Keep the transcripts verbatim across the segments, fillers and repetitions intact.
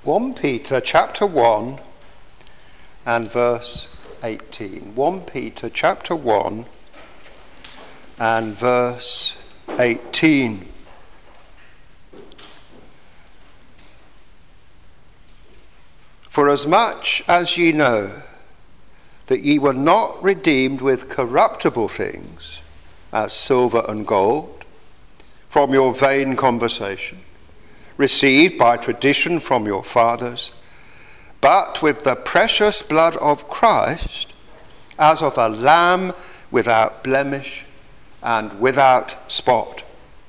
First Peter chapter one and verse eighteen. First Peter chapter one and verse eighteen. For as much as ye know that ye were not redeemed with corruptible things, as silver and gold, from your vain conversation, received by tradition from your fathers, but with the precious blood of Christ, as of a lamb without blemish and without spot.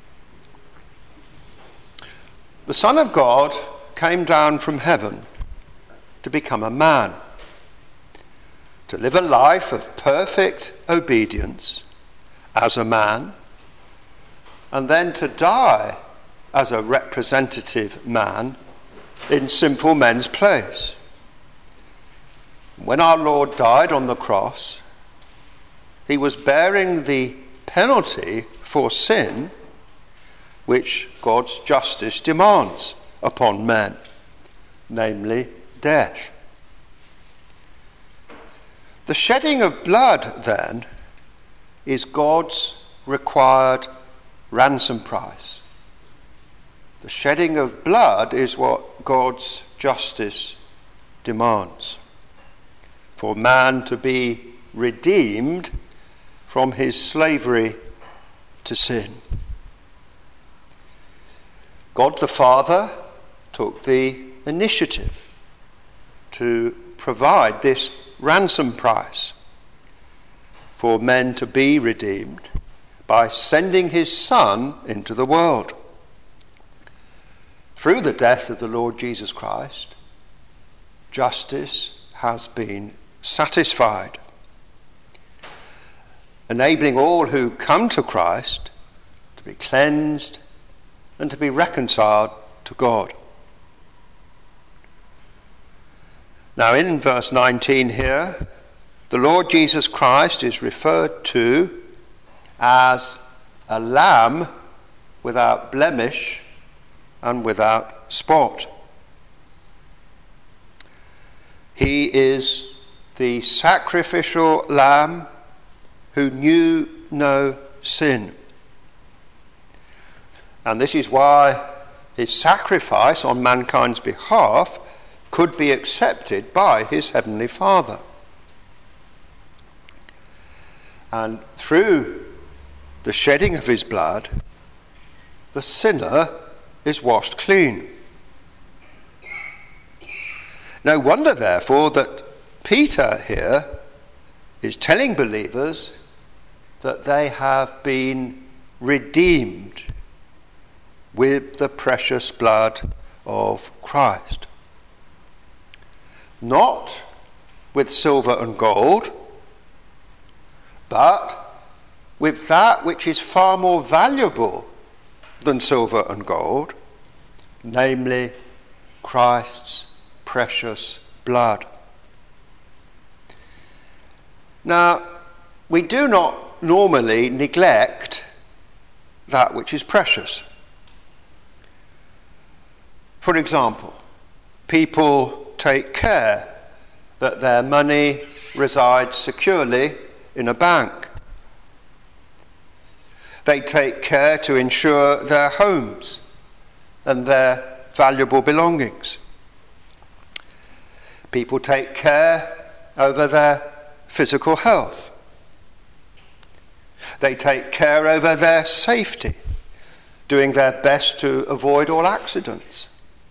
The Son of God came down from heaven to become a man, to live a life of perfect obedience as a man, and then to die as a representative man in sinful men's place. When our Lord died on the cross, he was bearing the penalty for sin which God's justice demands upon men, namely death. The shedding of blood, then, is God's required ransom price. The shedding of blood is what God's justice demands, for man to be redeemed from his slavery to sin. God the Father took the initiative to provide this ransom price for men to be redeemed by sending his Son into the world. Through the death of the Lord Jesus Christ, justice has been satisfied, enabling all who come to Christ to be cleansed and to be reconciled to God. Now in verse nineteen here, the Lord Jesus Christ is referred to as a lamb without blemish and without spot. He is the sacrificial lamb who knew no sin. And this is why his sacrifice on mankind's behalf could be accepted by his heavenly Father. And through the shedding of his blood, the sinner is washed clean. No wonder, therefore, that Peter here is telling believers that they have been redeemed with the precious blood of Christ. Not with silver and gold, but with that which is far more valuable than silver and gold, namely Christ's precious blood. Now, we do not normally neglect that which is precious. For example, people take care that their money resides securely in a bank. They take care to insure their homes and their valuable belongings. People take care over their physical health. They take care over their safety, doing their best to avoid all accidents.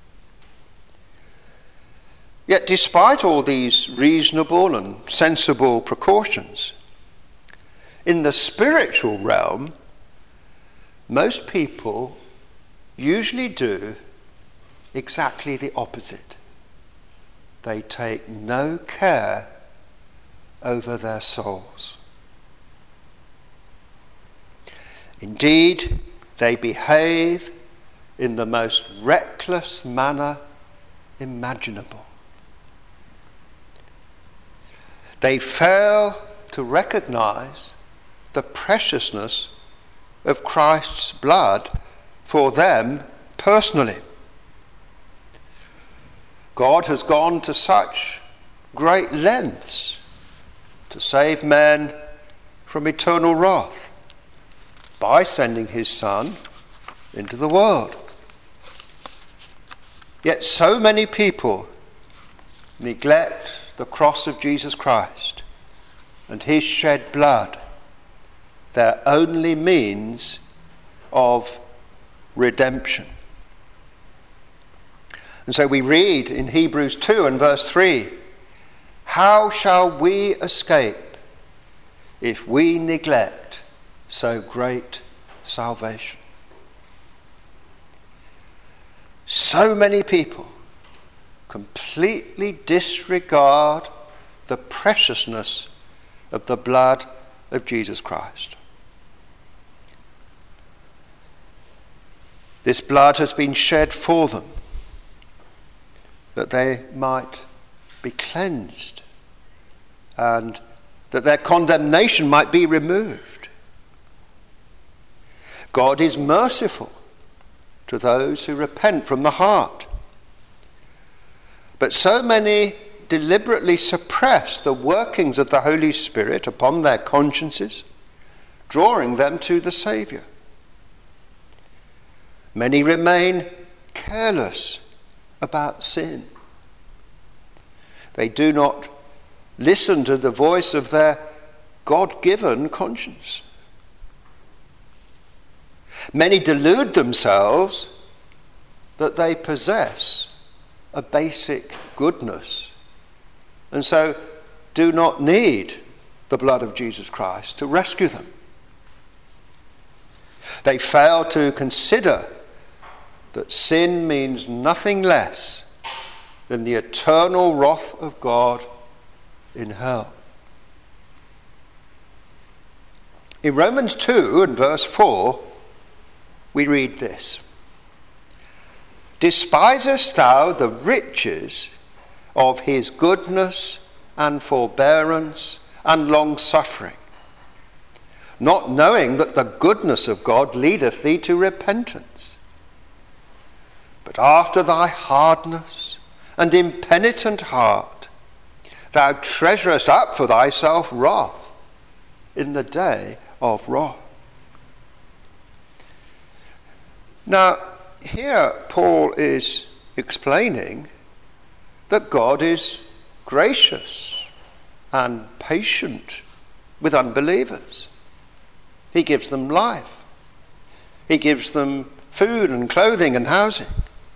Yet despite all these reasonable and sensible precautions, in the spiritual realm, most people usually do exactly the opposite. They take no care over their souls. Indeed, they behave in the most reckless manner imaginable. They fail to recognize the preciousness of Christ's blood for them personally. God has gone to such great lengths to save men from eternal wrath by sending his Son into the world. Yet so many people neglect the cross of Jesus Christ and his shed blood, their only means of redemption. And so we read in Hebrews two and verse three, how shall we escape if we neglect so great salvation? So many people completely disregard the preciousness of the blood of Jesus Christ. This blood has been shed for them, that they might be cleansed and that their condemnation might be removed. God is merciful to those who repent from the heart. But so many deliberately suppress the workings of the Holy Spirit upon their consciences, drawing them to the Saviour. Many remain careless about sin. They do not listen to the voice of their God-given conscience. Many delude themselves that they possess a basic goodness and so do not need the blood of Jesus Christ to rescue them. They fail to consider that sin means nothing less than the eternal wrath of God in hell. In Romans two and verse four, we read this: despisest thou the riches of his goodness and forbearance and long-suffering, not knowing that the goodness of God leadeth thee to repentance? But after thy hardness and impenitent heart, thou treasurest up for thyself wrath in the day of wrath. Now, here Paul is explaining that God is gracious and patient with unbelievers. He gives them life. He gives them food and clothing and housing.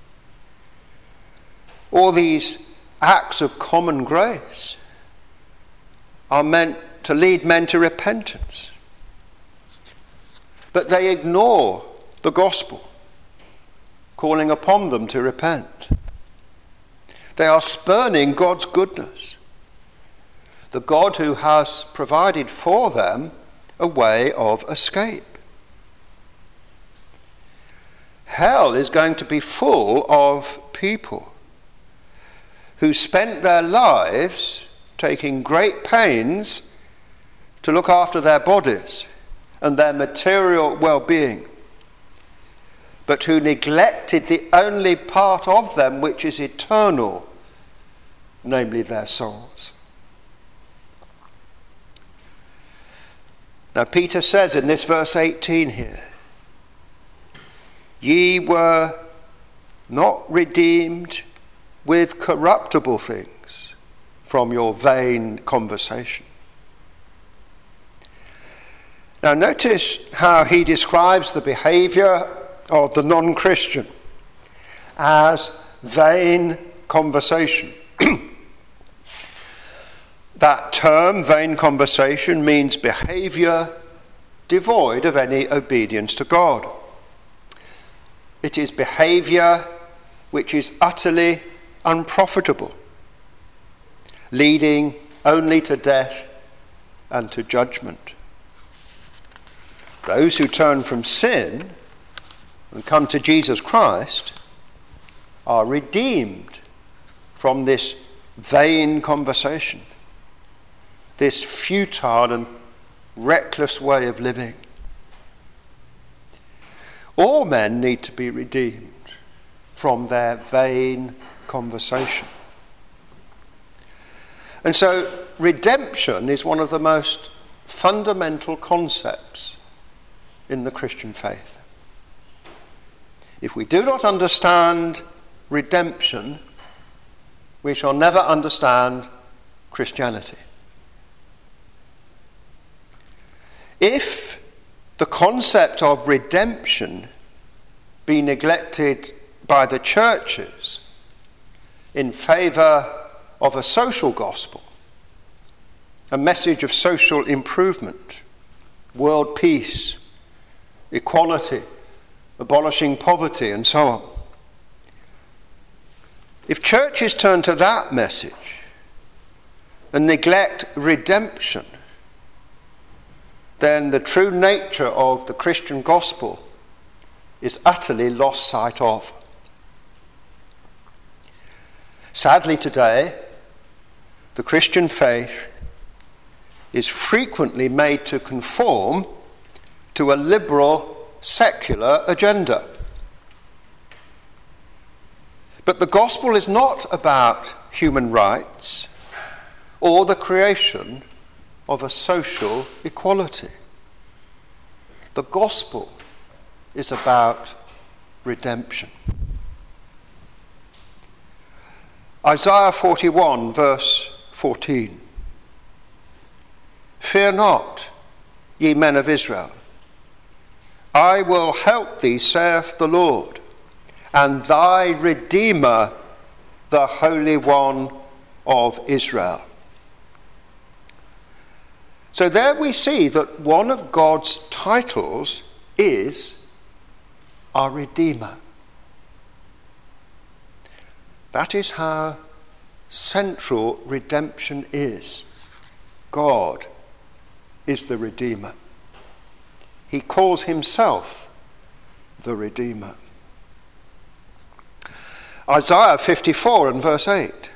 All these acts of common grace are meant to lead men to repentance. But they ignore the gospel calling upon them to repent. They are spurning God's goodness, the God who has provided for them a way of escape. Hell is going to be full of people who spent their lives taking great pains to look after their bodies and their material well-being, but who neglected the only part of them which is eternal, namely their souls. Now Peter says in this verse eighteen here, ye were not redeemed with corruptible things from your vain conversation. Now notice how he describes the behavior of the non-Christian as vain conversation. That term, vain conversation, means behavior devoid of any obedience to God. It is behavior which is utterly unprofitable, leading only to death and to judgment. Those who turn from sin and come to Jesus Christ are redeemed from this vain conversation, this futile and reckless way of living. All men need to be redeemed from their vain conversation. And so redemption is one of the most fundamental concepts in the Christian faith. If we do not understand redemption, we shall never understand Christianity. If the concept of redemption be neglected by the churches in favour of a social gospel, a message of social improvement, world peace, equality, abolishing poverty, and so on. If churches turn to that message and neglect redemption, then the true nature of the Christian gospel is utterly lost sight of. Sadly today, the Christian faith is frequently made to conform to a liberal, secular agenda. But the gospel is not about human rights or the creation of a social equality. The gospel is about redemption. Isaiah forty-one, verse fourteen. Fear not, ye men of Israel. I will help thee, saith the Lord, and thy Redeemer, the Holy One of Israel. So there we see that one of God's titles is our Redeemer. That is how central redemption is. God is the Redeemer. He calls himself the Redeemer. Isaiah fifty-four and verse eight.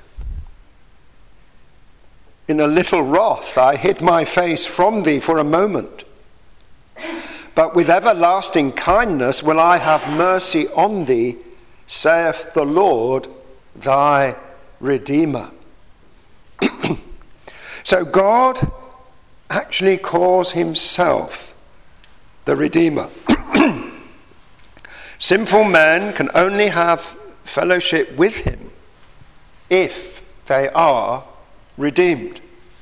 In a little wrath I hid my face from thee for a moment, but with everlasting kindness will I have mercy on thee, saith the Lord thy Redeemer. So God actually calls himself the Redeemer. Sinful men can only have fellowship with him if they are redeemed.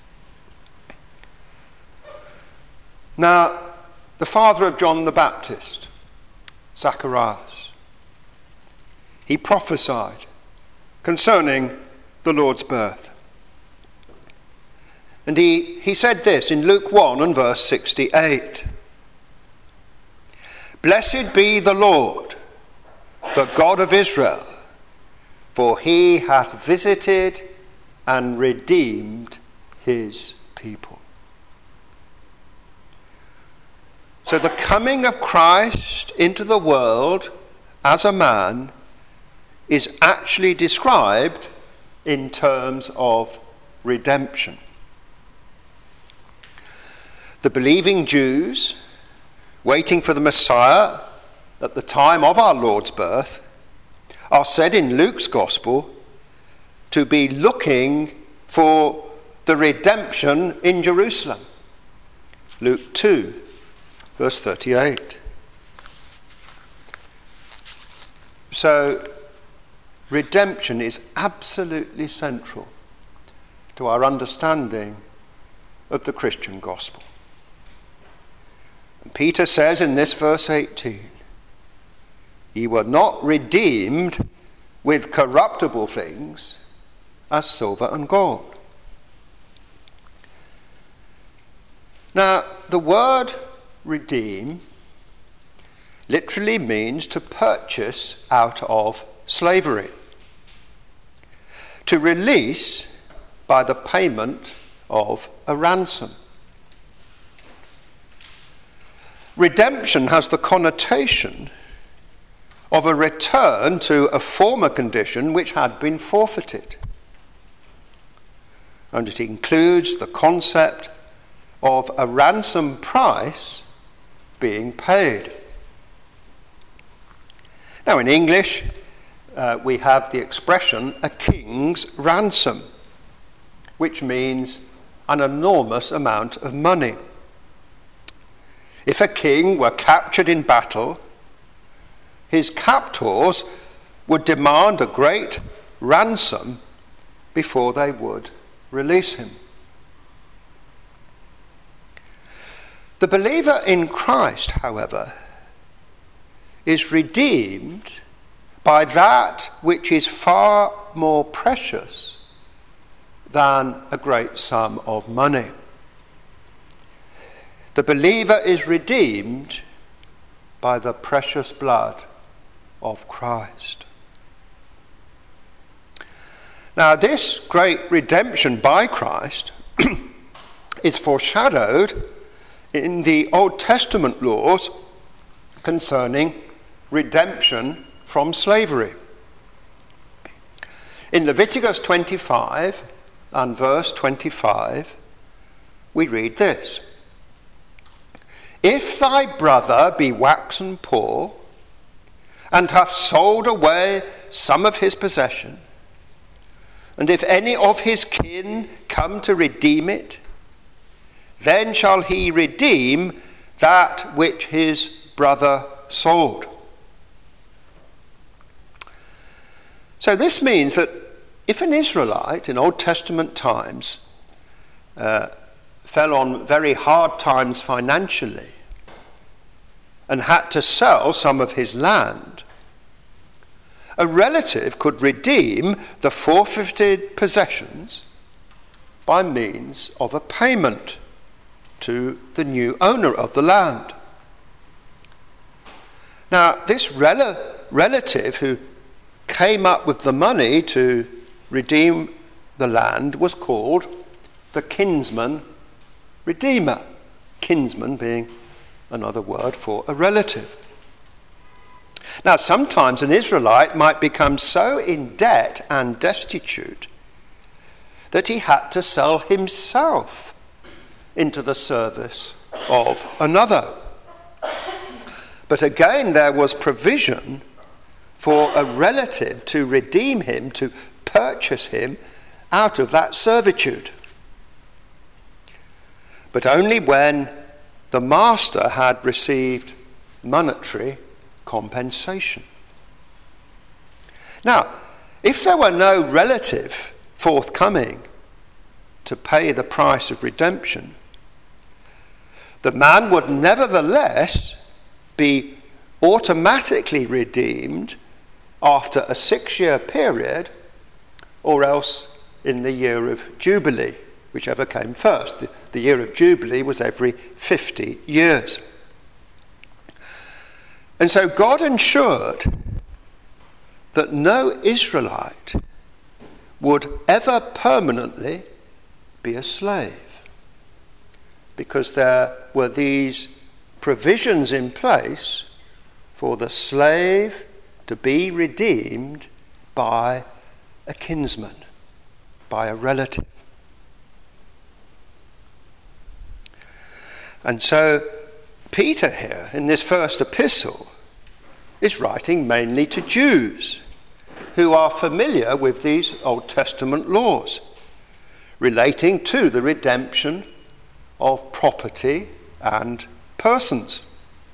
Now, the father of John the Baptist, Zacharias, he prophesied concerning the Lord's birth. And he, he said this in Luke one and verse sixty-eight. Blessed be the Lord, the God of Israel, for he hath visited and redeemed his people. So the coming of Christ into the world as a man is actually described in terms of redemption. The believing Jews, waiting for the Messiah at the time of our Lord's birth, are said in Luke's Gospel to be looking for the redemption in Jerusalem. Luke two, verse thirty-eight. So, redemption is absolutely central to our understanding of the Christian gospel. And Peter says in this verse eighteen, ye were not redeemed with corruptible things as silver and gold. Now, the word redeem literally means to purchase out of slavery, to release by the payment of a ransom. Redemption has the connotation of a return to a former condition which had been forfeited. And it includes the concept of a ransom price being paid. Now in English, uh, we have the expression a king's ransom, which means an enormous amount of money. If a king were captured in battle, his captors would demand a great ransom before they would release him. The believer in Christ, however, is redeemed by that which is far more precious than a great sum of money. The believer is redeemed by the precious blood of Christ. Now, this great redemption by Christ is foreshadowed in the Old Testament laws concerning redemption from slavery. In Leviticus twenty-five and verse twenty-five, we read this: "If thy brother be waxen poor, and hath sold away some of his possession, and if any of his kin come to redeem it, then shall he redeem that which his brother sold." So this means that if an Israelite in Old Testament times uh, fell on very hard times financially and had to sell some of his land, a relative could redeem the forfeited possessions by means of a payment to the new owner of the land. Now, this rel- relative who came up with the money to redeem the land was called the kinsman redeemer. Kinsman being another word for a relative. Now, sometimes an Israelite might become so in debt and destitute that he had to sell himself into the service of another. But again, there was provision for a relative to redeem him, to purchase him out of that servitude. But only when the master had received monetary compensation. Now, if there were no relative forthcoming to pay the price of redemption, the man would nevertheless be automatically redeemed after a six-year period, or else in the year of Jubilee, whichever came first. The, the year of Jubilee was every fifty years. And so God ensured that no Israelite would ever permanently be a slave, because there were these provisions in place for the slave to be redeemed by a kinsman, by a relative. And so Peter here, in this first epistle, is writing mainly to Jews who are familiar with these Old Testament laws relating to the redemption of property and persons.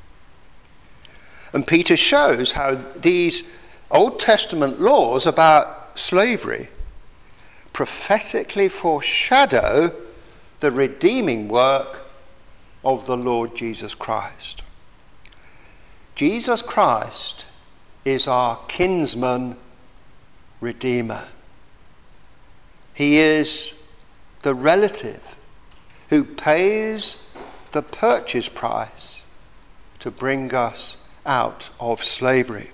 And Peter shows how these Old Testament laws about slavery prophetically foreshadow the redeeming work of the Lord Jesus Christ. Jesus Christ is our kinsman redeemer. He is the relative who pays the purchase price to bring us out of slavery.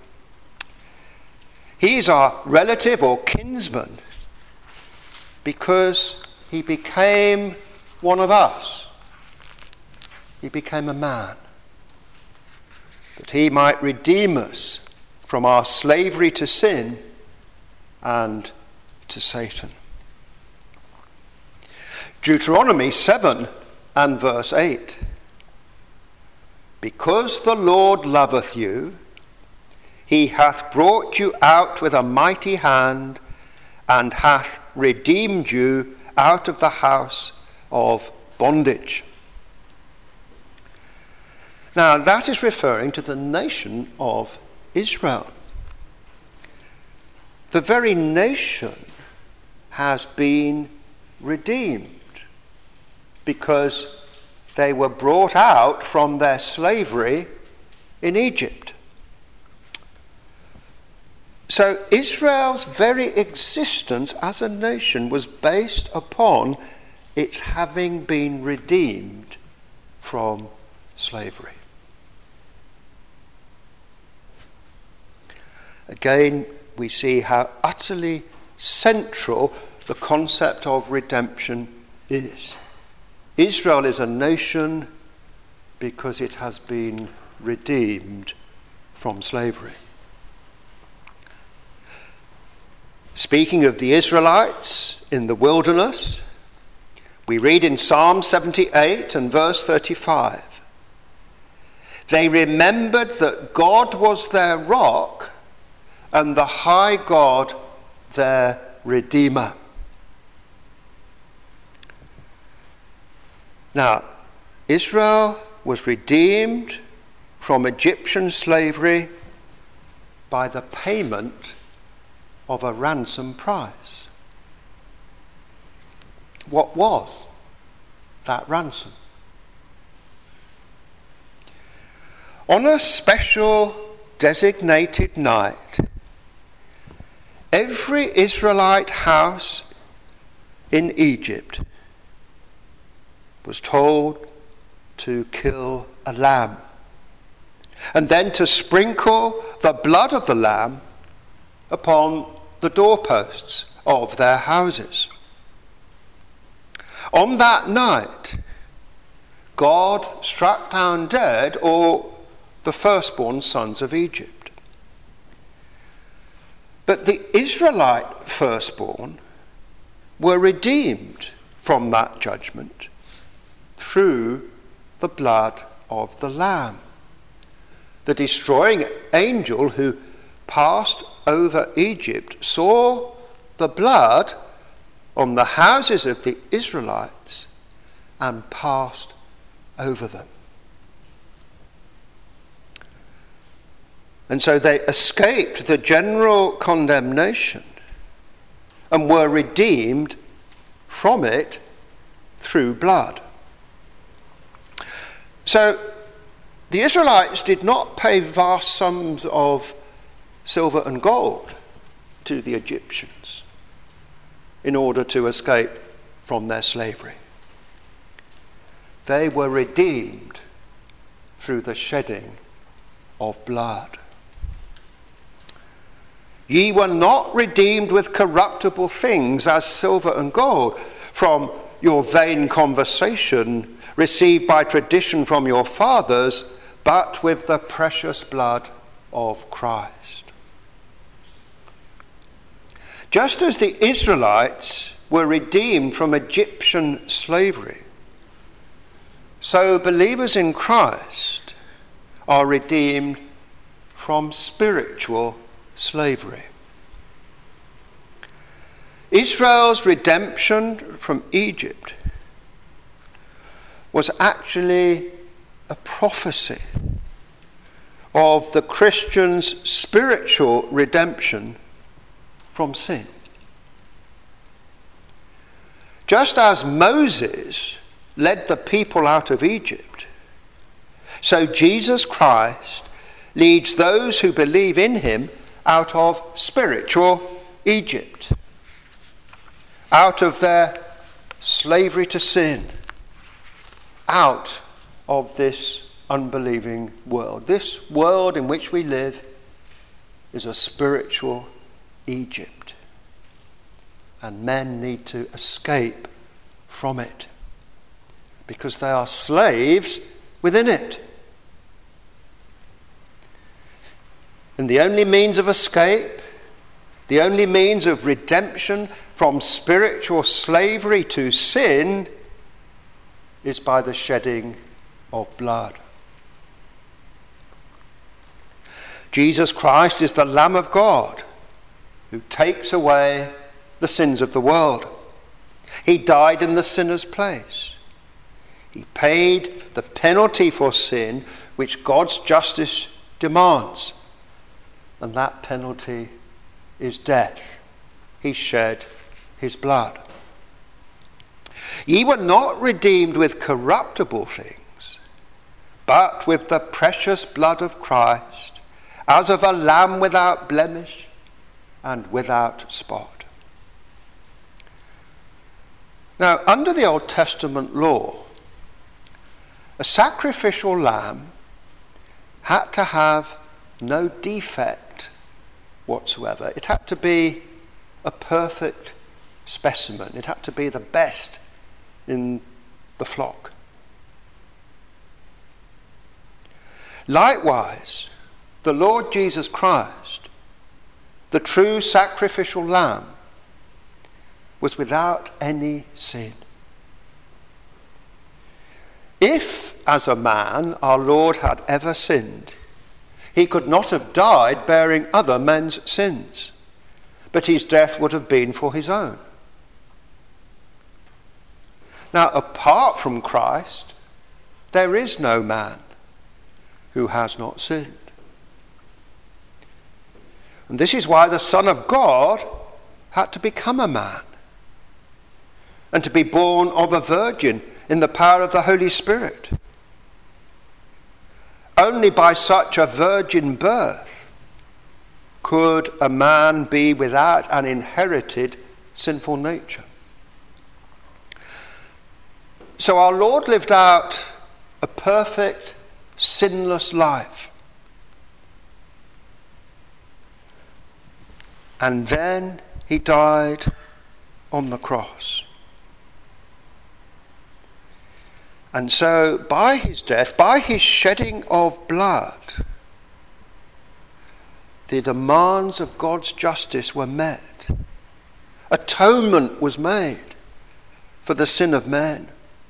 He is our relative or kinsman because he became one of us. He became a man, that he might redeem us from our slavery to sin and to Satan. Deuteronomy seven and verse eight. Because the Lord loveth you, he hath brought you out with a mighty hand, and hath redeemed you out of the house of bondage. Now that is referring to the nation of Israel. The very nation has been redeemed because they were brought out from their slavery in Egypt. So Israel's very existence as a nation was based upon its having been redeemed from slavery. Again, we see how utterly central the concept of redemption is. Israel is a nation because it has been redeemed from slavery. Speaking of the Israelites in the wilderness, we read in Psalm seventy-eight and verse thirty-five, they remembered that God was their rock and the high God their Redeemer. Now, Israel was redeemed from Egyptian slavery by the payment of a ransom price. What was that ransom? On a special designated night, every Israelite house in Egypt was told to kill a lamb and then to sprinkle the blood of the lamb upon the doorposts of their houses. On that night, God struck down dead all the firstborn sons of Egypt. But the Israelite firstborn were redeemed from that judgment through the blood of the Lamb. The destroying angel who passed over Egypt saw the blood on the houses of the Israelites and passed over them. And so they escaped the general condemnation and were redeemed from it through blood. So the Israelites did not pay vast sums of silver and gold to the Egyptians in order to escape from their slavery. They were redeemed through the shedding of blood. Ye were not redeemed with corruptible things as silver and gold from your vain conversation received by tradition from your fathers, but with the precious blood of Christ. Just as the Israelites were redeemed from Egyptian slavery, so believers in Christ are redeemed from spiritual slavery. Israel's redemption from Egypt was actually a prophecy of the Christian's spiritual redemption from sin. Just as Moses led the people out of Egypt, so Jesus Christ leads those who believe in him out of spiritual Egypt, out of their slavery to sin, out of this unbelieving world. This world in which we live is a spiritual Egypt, and men need to escape from it because they are slaves within it. And the only means of escape, the only means of redemption from spiritual slavery to sin is by the shedding of blood. Jesus Christ is the Lamb of God who takes away the sins of the world. He died in the sinner's place. He paid the penalty for sin which God's justice demands. And that penalty is death. He shed his blood. Ye were not redeemed with corruptible things, but with the precious blood of Christ, as of a lamb without blemish and without spot. Now, under the Old Testament law, a sacrificial lamb had to have no defect whatsoever. It had to be a perfect specimen. It had to be the best in the flock. Likewise, the Lord Jesus Christ, the true sacrificial lamb, was without any sin. If, as a man, our Lord had ever sinned, he could not have died bearing other men's sins, but his death would have been for his own. Now, apart from Christ, there is no man who has not sinned. And this is why the Son of God had to become a man and to be born of a virgin in the power of the Holy Spirit. Only by such a virgin birth could a man be without an inherited sinful nature. So our Lord lived out a perfect, sinless life. And then he died on the cross. And so by his death, by his shedding of blood, the demands of God's justice were met. Atonement was made for the sin of man.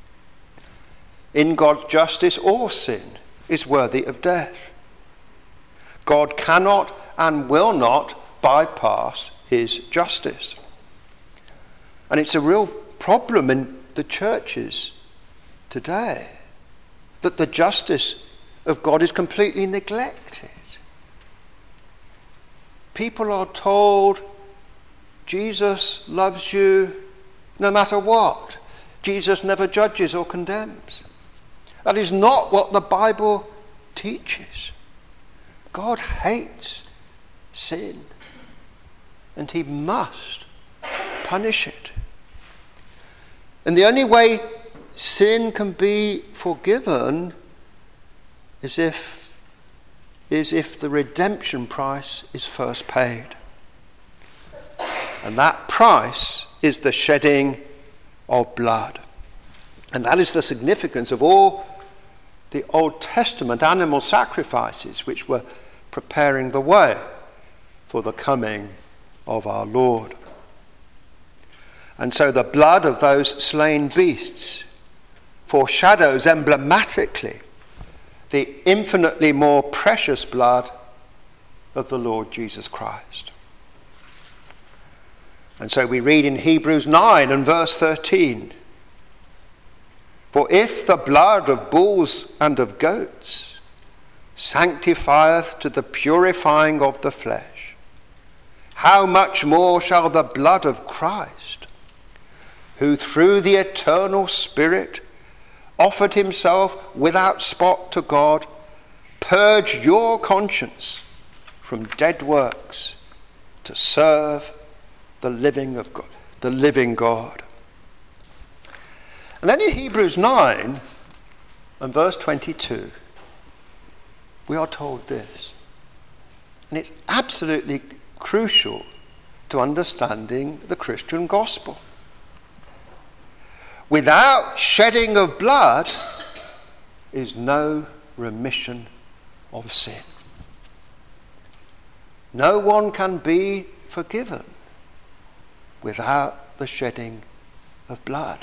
In God's justice, all sin is worthy of death. God cannot and will not bypass his justice. And it's a real problem in the churches today that the justice of God is completely neglected. People are told Jesus loves you no matter what. Jesus never judges or condemns. That is not what the Bible teaches. God hates sin, and he must punish it. And the only way sin can be forgiven is if, is if the redemption price is first paid. And that price is the shedding of blood. And that is the significance of all the Old Testament animal sacrifices which were preparing the way for the coming of our Lord. And so the blood of those slain beasts foreshadows emblematically the infinitely more precious blood of the Lord Jesus Christ. And so we read in Hebrews nine and verse thirteen, "For if the blood of bulls and of goats sanctifieth to the purifying of the flesh, how much more shall the blood of Christ, who through the eternal Spirit offered himself without spot to God, purge your conscience from dead works to serve the living of God, the living God." And then in Hebrews nine and verse twenty-two, we are told this. And it's absolutely crucial to understanding the Christian gospel. Without shedding of blood is no remission of sin. No one can be forgiven without the shedding of blood.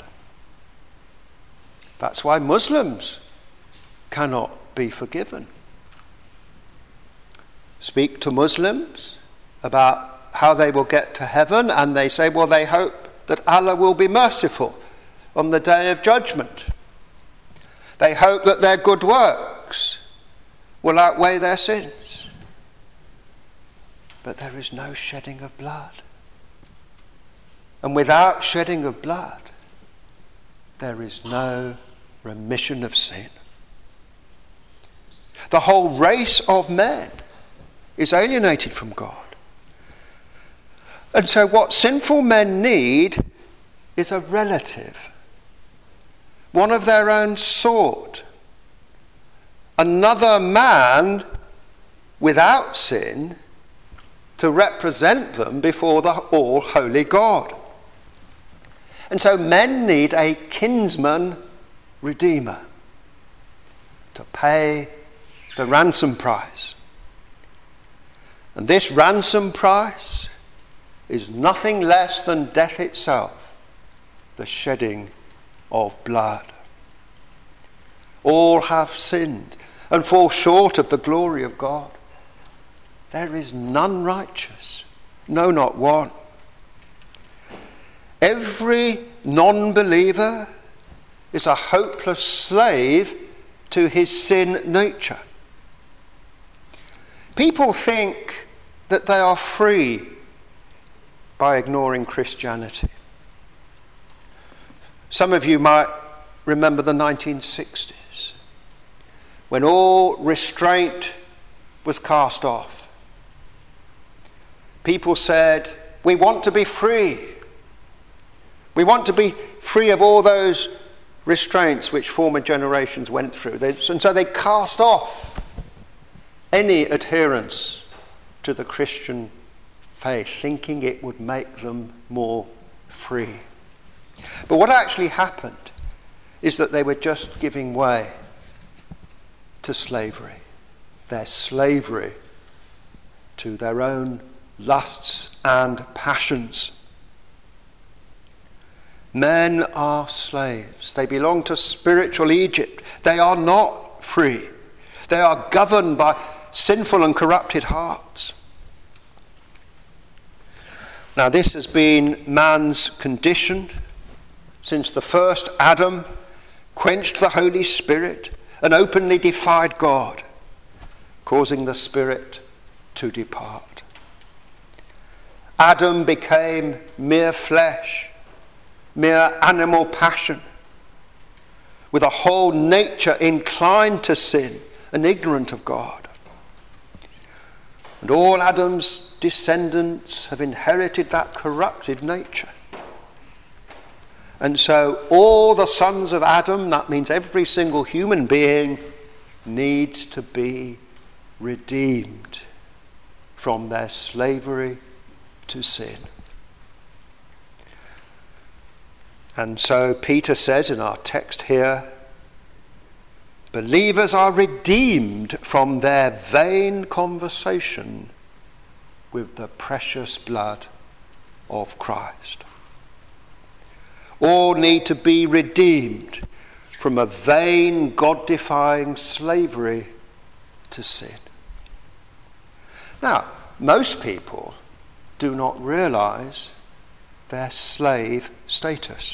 That's why Muslims cannot be forgiven. speak to Muslims about how they will get to heaven, and they say, well, they hope that Allah will be merciful on the day of judgment. They hope that their good works will outweigh their sins. But there is no shedding of blood. And without shedding of blood, there is no remission of sin. The whole race of men is alienated from God. And so what sinful men need is a relative, one of their own sort, another man without sin to represent them before the all-holy God. And so men need a kinsman redeemer to pay the ransom price. And this ransom price is nothing less than death itself, the shedding of blood. All have sinned and fall short of the glory of God. There is none righteous, no, not one. Every non-believer is a hopeless slave to his sin nature. People think that they are free by ignoring Christianity. Some of you might remember the nineteen sixties, when all restraint was cast off. People said, we want to be free. We want to be free of all those restraints which former generations went through. They, and so they cast off any adherence to the Christian faith, thinking it would make them more free. But what actually happened is that they were just giving way to slavery, their slavery to their own lusts and passions. Men are slaves. They belong to spiritual Egypt. They are not free. They are governed by sinful and corrupted hearts. Now, this has been man's condition since the first Adam quenched the Holy Spirit and openly defied God, causing the Spirit to depart. Adam became mere flesh, mere animal passion, with a whole nature inclined to sin and ignorant of God. And all Adam's descendants have inherited that corrupted nature. And so all the sons of Adam, that means every single human being, needs to be redeemed from their slavery to sin. And so Peter says in our text here, believers are redeemed from their vain conversation with the precious blood of Christ. All need to be redeemed from a vain, God-defying slavery to sin. Now, most people do not realize their slave status.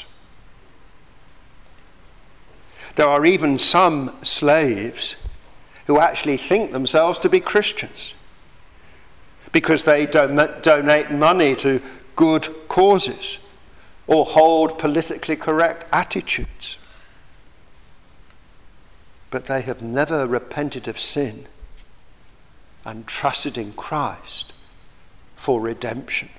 There are even some slaves who actually think themselves to be Christians because they don- donate money to good causes or hold politically correct attitudes. But they have never repented of sin and trusted in Christ for redemption.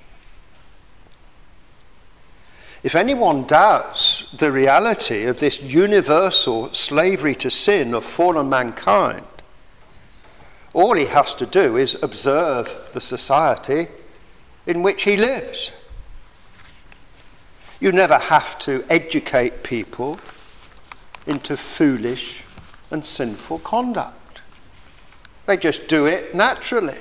If anyone doubts the reality of this universal slavery to sin of fallen mankind, all he has to do is observe the society in which he lives. You never have to educate people into foolish and sinful conduct. They just do it naturally.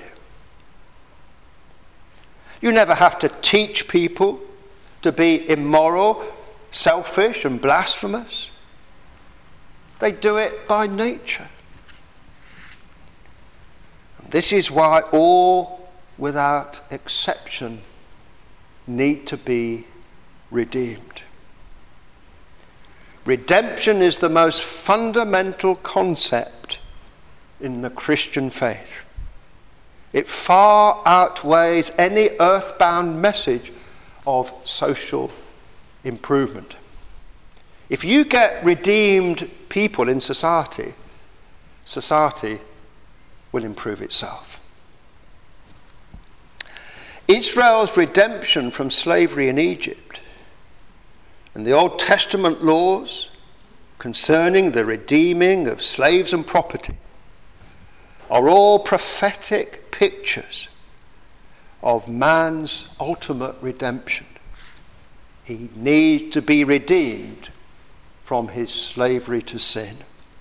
You never have to teach people to be immoral, selfish, and blasphemous. They do it by nature. This is why all, without exception, need to be redeemed. Redemption is the most fundamental concept in the Christian faith. It far outweighs any earthbound message of social improvement. If you get redeemed people in society, society will improve itself. Israel's redemption from slavery in Egypt and the Old Testament laws concerning the redeeming of slaves and property are all prophetic pictures of man's ultimate redemption. He needs to be redeemed from his slavery to sin.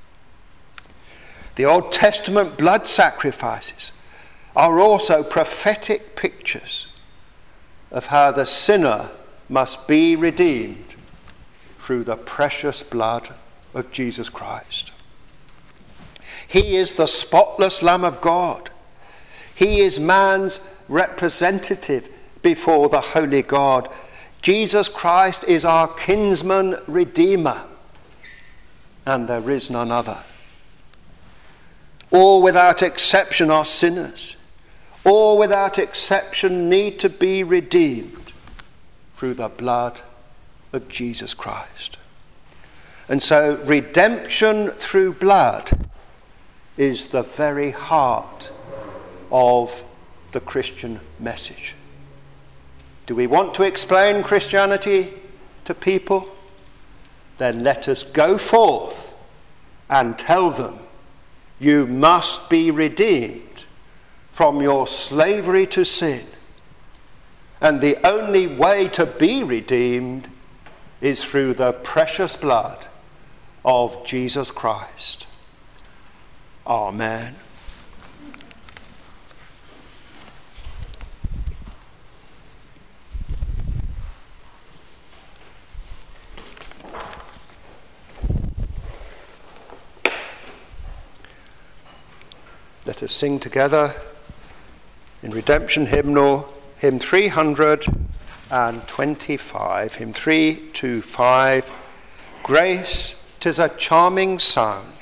The Old Testament blood sacrifices are also prophetic pictures of how the sinner must be redeemed through the precious blood of Jesus Christ. He is the spotless Lamb of God. He is man's representative before the holy God. Jesus Christ is our kinsman redeemer, and there is none other. All without exception are sinners. All without exception need to be redeemed through the blood of Jesus Christ. And so redemption through blood is the very heart of the Christian message. Do we want to explain Christianity to people? Then let us go forth and tell them, you must be redeemed from your slavery to sin. And the only way to be redeemed is through the precious blood of Jesus Christ. Amen. Let us sing together in Redemption Hymnal, hymn three hundred twenty-five, hymn three two five, Grace, 'tis a charming sound.